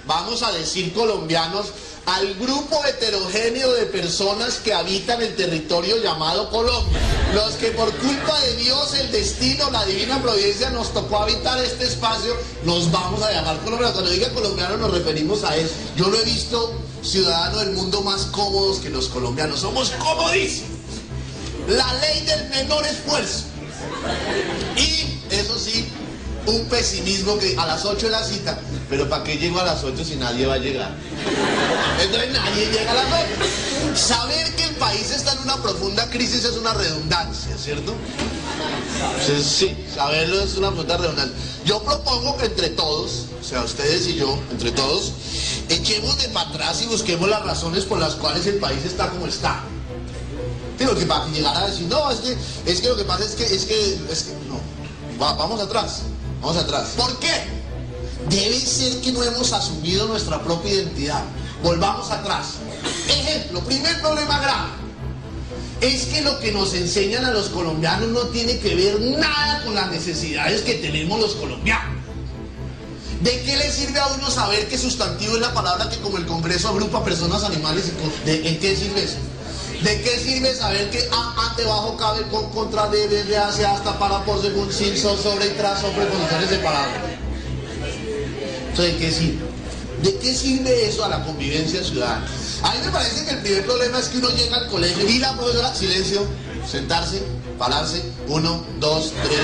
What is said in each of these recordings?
vamos a decir colombianos, al grupo heterogéneo de personas que habitan el territorio llamado Colombia. Los que por culpa de Dios, el destino, la divina providencia nos tocó habitar este espacio, nos vamos a llamar colombianos. Cuando diga colombianos nos referimos a eso. Yo lo he visto ciudadanos del mundo más cómodos que los colombianos. Somos comodísimos. La ley del menor esfuerzo. Y eso sí, un pesimismo que a las 8 es la cita, pero ¿para qué llego a las 8 si nadie va a llegar? Entonces nadie llega a las 8. Saber que el país está en una profunda crisis es una redundancia, ¿cierto? Entonces, sí, saberlo es una profunda redundancia. Yo propongo que entre todos, o sea, ustedes y yo, entre todos, echemos de para atrás y busquemos las razones por las cuales el país está como está. Digo, que para llegar a decir, no, es que lo que pasa es que no, vamos atrás. Vamos atrás. ¿Por qué? Debe ser que no hemos asumido nuestra propia identidad. Volvamos atrás. Ejemplo, primer problema grave. Es que lo que nos enseñan a los colombianos no tiene que ver nada con las necesidades que tenemos los colombianos. ¿De qué le sirve a uno saber que sustantivo es la palabra que como el Congreso agrupa personas, animales y cosas? ¿En qué sirve eso? ¿De qué sirve saber que A debajo cabe con contra de hacia hasta para por según sin sobre y tras sobre posiciones separadas? Entonces, ¿de qué sirve? ¿De qué sirve eso a la convivencia ciudadana? A mí me parece que el primer problema es que uno llega al colegio y la profesora, silencio, sentarse, pararse, 1, 2, 3, 4, 5, 6, 7,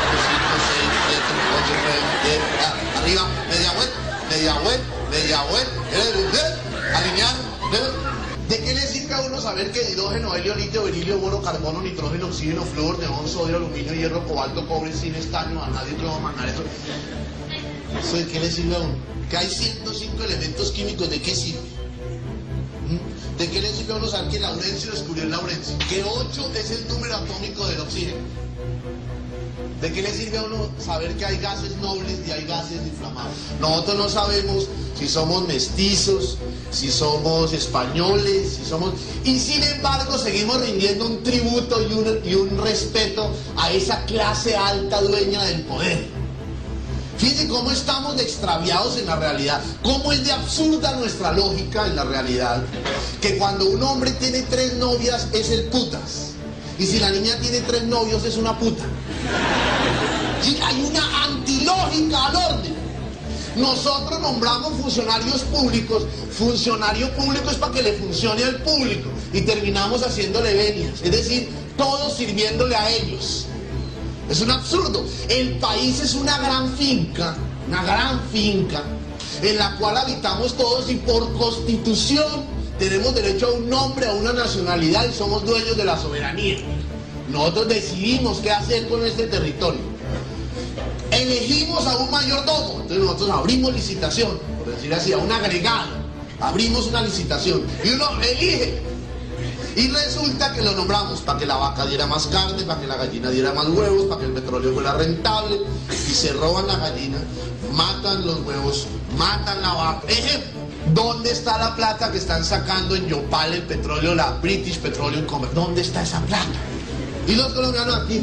8, 9, 10, arriba, media vuelta, alinear. ¿De qué le sirve a uno saber que hidrógeno, helio, litio, berilio, boro, carbono, nitrógeno, oxígeno, flúor, neón, sodio, aluminio, hierro, cobalto, cobre, zinc, estaño, vanadio, plomo, manganeso? ¿Eso de qué le sirve a uno? Que hay 105 elementos químicos, ¿de qué sirve? ¿De qué le sirve a uno saber que Laurencio descubrió el Laurencio? Que 8 es el número atómico del oxígeno. ¿De qué le sirve a uno saber que hay gases nobles y hay gases inflamables? Nosotros no sabemos si somos mestizos, si somos españoles, si somos... Y sin embargo seguimos rindiendo un tributo y un respeto a esa clase alta dueña del poder. Fíjense cómo estamos de extraviados en la realidad, cómo es de absurda nuestra lógica en la realidad, que cuando un hombre tiene 3 novias es el putas, y si la niña tiene 3 novios es una puta. Sí, hay una antilógica al orden. Nosotros nombramos funcionarios públicos. Funcionario público es para que le funcione al público y terminamos haciéndole venias, es decir, todos sirviéndole a ellos. Es un absurdo. El país es una gran finca en la cual habitamos todos y por constitución tenemos derecho a un nombre, a una nacionalidad y somos dueños de la soberanía. Nosotros decidimos qué hacer con este territorio. Elegimos a un mayordomo, entonces nosotros abrimos licitación, por decir así, a un agregado, abrimos una licitación y uno elige. Y resulta que lo nombramos para que la vaca diera más carne, para que la gallina diera más huevos, para que el petróleo fuera rentable, y se roban la gallina, matan los huevos, matan la vaca. Ejemplo, ¿dónde está la plata que están sacando en Yopal el petróleo, la British Petroleum Company? ¿Dónde está esa plata? Y los colombianos aquí,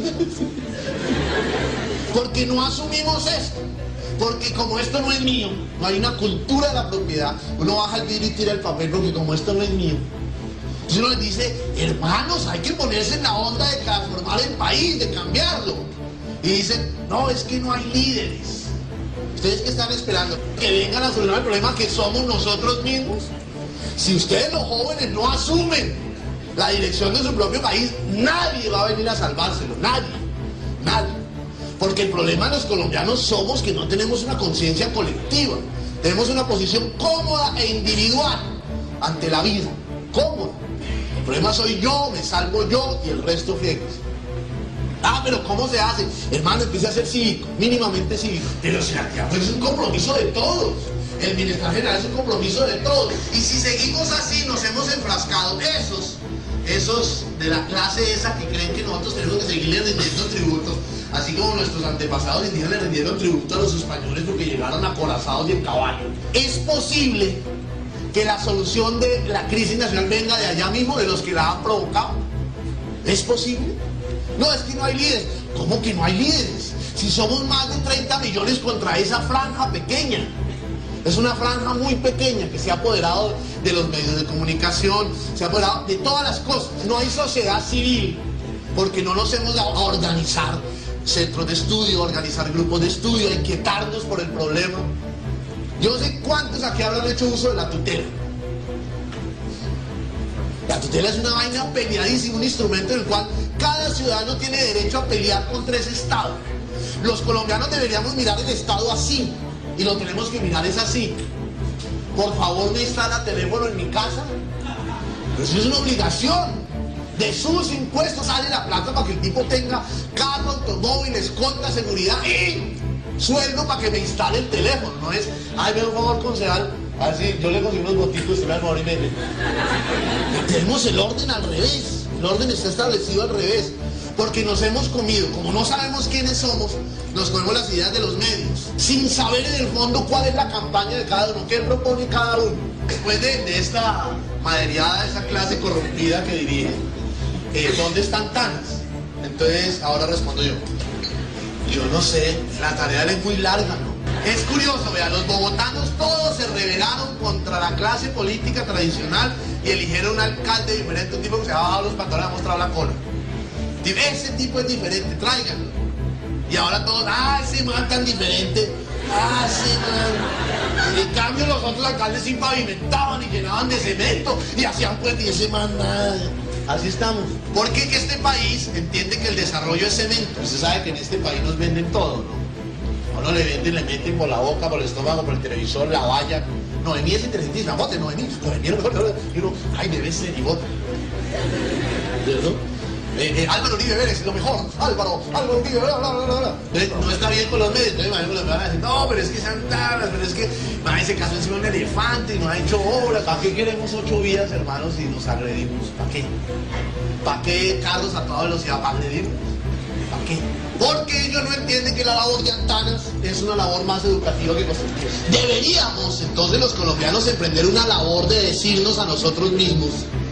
porque no asumimos esto, porque como esto no es mío, no hay una cultura de la propiedad, uno baja el vidrio y tira el papel porque como esto no es mío. Entonces uno les dice, hermanos, hay que ponerse en la onda de transformar el país, de cambiarlo. Y dicen, no, es que no hay líderes. ¿Ustedes qué están esperando? ¿Que vengan a solucionar el problema que somos nosotros mismos? Si ustedes los jóvenes no asumen la dirección de su propio país, nadie va a venir a salvárselo, nadie. Porque el problema de los colombianos somos que no tenemos una conciencia colectiva, tenemos una posición cómoda e individual ante la vida, cómoda. El problema soy yo, me salvo yo y el resto friegues. Pero ¿cómo se hace? Hermano, empiece a ser cívico, mínimamente cívico. Pero si la tierra es un compromiso de todos. El bienestar general es un compromiso de todos. Y si seguimos así, nos hemos enfrascado. Esos de la clase esa que creen que nosotros tenemos que seguirle rindiendo tributos, así como nuestros antepasados indígenas le rindieron tributo a los españoles porque llegaron acorazados y en caballo. Es posible que la solución de la crisis nacional venga de allá mismo, de los que la han provocado. ¿Es posible? No, es que no hay líderes. ¿Cómo que no hay líderes? Si somos más de 30 millones contra esa franja pequeña. Es una franja muy pequeña que se ha apoderado de los medios de comunicación, se ha apoderado de todas las cosas. No hay sociedad civil porque no nos hemos dado a organizar centros de estudio, organizar grupos de estudio, a inquietarnos por el problema. Yo no sé cuántos aquí habrán hecho uso de la tutela. La tutela es una vaina peleadísima, un instrumento en el cual cada ciudadano tiene derecho a pelear contra ese Estado. Los colombianos deberíamos mirar el Estado así, y lo tenemos que mirar es así. Por favor, me instala teléfono en mi casa. Pero eso es una obligación. De sus impuestos sale la plata para que el tipo tenga carro, automóvil, escolta, seguridad y sueldo para que me instale el teléfono. No es, ay, me da un favor, concejal, así yo le consigo unos boticos y me da el favor y me... Tenemos el orden al revés. El orden está establecido al revés. Porque nos hemos comido, como no sabemos quiénes somos, nos comemos las ideas de los medios, sin saber en el fondo cuál es la campaña de cada uno, qué propone cada uno. Después de esta maderiada, esa clase corrompida que dirige, ¿dónde están Tanas? Entonces, ahora respondo yo. Yo no sé, la tarea es muy larga, ¿no? Es curioso, vean, los bogotanos todos se rebelaron contra la clase política tradicional y eligieron un alcalde diferente, un tipo que se ha bajado los pantalones y ha mostrado la cola. Ese tipo es diferente, tráiganlo. Y ahora todos, ese man tan diferente, ese man. En cambio los otros alcaldes sí pavimentaban y llenaban de cemento y hacían pues, y ese man nada. Así estamos. Porque que este país entiende que el desarrollo es cemento. Usted sabe que en este país nos venden todo, ¿no? A uno le venden, le meten por la boca, por el estómago, por el televisor, la valla. Noemí es inteligentísima, vote, Noemí es lo mejor. Y uno, ay, debe ser, y vote. ¿No? Álvaro Uribe Vélez es lo mejor. Álvaro Uribe, bla, bla, bla, bla. No está bien con los medios. Entonces, imagínate, me van a decir, no, pero es que sean tablas, pero es que se casó encima de un elefante y nos ha hecho obras. ¿Para qué queremos 8 vidas, hermanos, si nos agredimos? ¿Para qué? ¿Para qué carros a toda velocidad para agredirnos? ¿Para qué? Porque ellos no entienden que la labor de Antanas es una labor más educativa que constructiva. Deberíamos, entonces, los colombianos emprender una labor de decirnos a nosotros mismos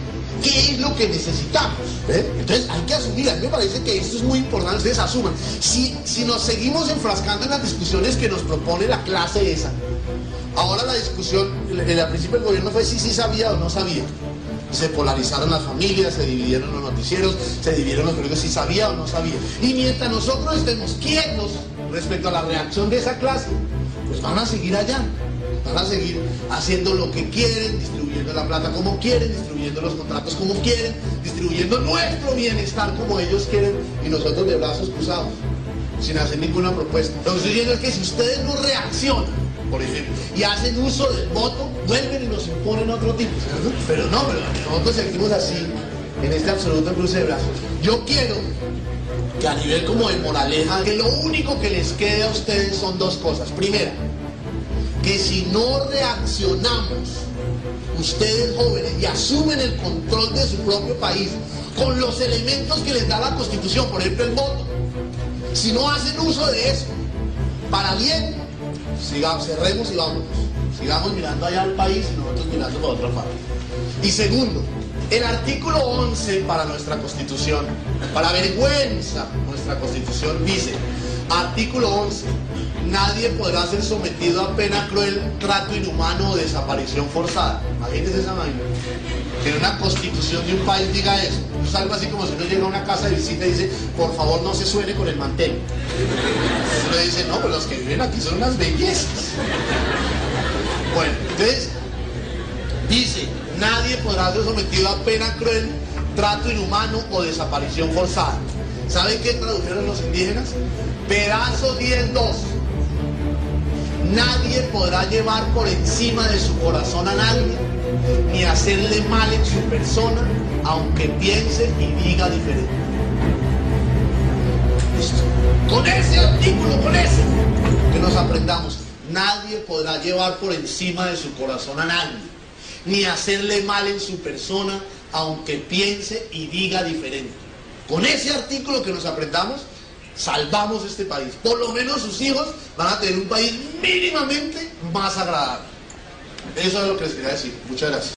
qué es lo que necesitamos. Entonces hay que asumir, a mí me parece que esto es muy importante, ustedes asuman. Si nos seguimos enfrascando en las discusiones que nos propone la clase esa, ahora la discusión, al principio el gobierno fue si sí sabía o no sabía. Se polarizaron las familias, se dividieron los noticieros, se dividieron los periódicos si sabía o no sabía. Y mientras nosotros estemos quietos respecto a la reacción de esa clase, pues van a seguir allá. Van a seguir haciendo lo que quieren, distribuyendo la plata como quieren, distribuyendo los contratos como quieren, distribuyendo nuestro bienestar como ellos quieren y nosotros de brazos cruzados, sin hacer ninguna propuesta. Lo que estoy diciendo es que si ustedes no reaccionan, por ejemplo, y hacen uso del voto, vuelven y nos imponen otro tipo, ¿cierto? Pero nosotros seguimos así, en este absoluto cruce de brazos. Yo quiero que a nivel como de moraleja, que lo único que les quede a ustedes son dos cosas. Primera, que si no reaccionamos, ustedes jóvenes, y asumen el control de su propio país con los elementos que les da la Constitución, por ejemplo el voto, si no hacen uso de eso para bien, cerremos y vámonos, sigamos mirando allá al país y nosotros mirando por otra parte. Y segundo, el artículo 11 para nuestra Constitución, para vergüenza nuestra Constitución, dice, artículo 11, nadie podrá ser sometido a pena cruel, trato inhumano o desaparición forzada. Imagínense esa vaina. Que en una constitución de un país diga eso. Es algo así como si uno llega a una casa de visita y dice, por favor no se suene con el mantel. Uno dice, no, pues los que viven aquí son unas bellezas. Bueno, entonces, dice, nadie podrá ser sometido a pena cruel, trato inhumano o desaparición forzada. ¿Saben qué tradujeron los indígenas? Pedazo 10.2. Nadie podrá llevar por encima de su corazón a nadie, ni hacerle mal en su persona, aunque piense y diga diferente. Listo. Con ese artículo, con ese, que nos aprendamos. Nadie podrá llevar por encima de su corazón a nadie, ni hacerle mal en su persona, aunque piense y diga diferente. Con ese artículo que nos aprendamos, salvamos este país. Por lo menos sus hijos van a tener un país mínimamente más agradable. Eso es lo que les quería decir. Muchas gracias.